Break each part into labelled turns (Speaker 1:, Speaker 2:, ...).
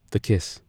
Speaker 1: The kiss.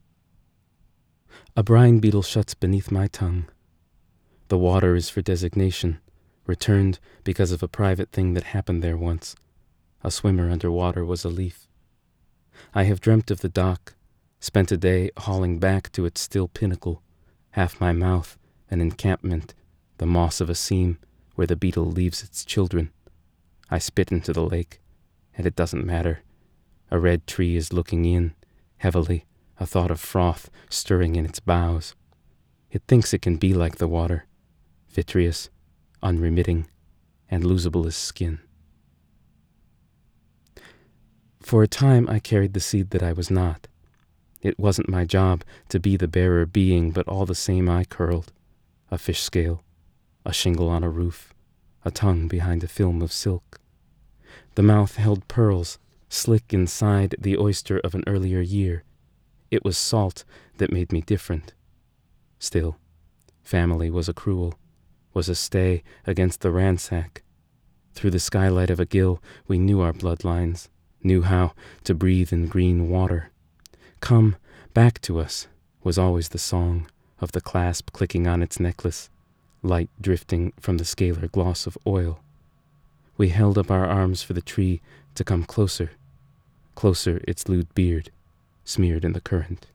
Speaker 1: A brine beetle shuts beneath my tongue. The water is for designation, returned because of a private thing that happened there once. A swimmer underwater was a leaf. I have dreamt of the dock, spent a day hauling back to its still pinnacle, half my mouth an encampment, the moss of a seam where the beetle leaves its children. I spit into the lake, and it doesn't matter. A red tree is looking in, heavily, a thought of froth stirring in its boughs. It thinks it can be like the water, vitreous, unremitting, and losable as skin. For a time I carried the seed that I was not. It wasn't my job to be the bearer being, but all the same I curled. A fish scale, a shingle on a roof, a tongue behind a film of silk. The mouth held pearls, slick inside the oyster of an earlier year. It was salt that made me different. Still, family was a cruel, was a stay against the ransack. Through the skylight of a gill, we knew our bloodlines, knew how to breathe in green water. Come back to us was always the song of the clasp clicking on its necklace, light drifting from the scalar gloss of oil. We held up our arms for the tree to come closer, closer its lewd beard, smeared in the current.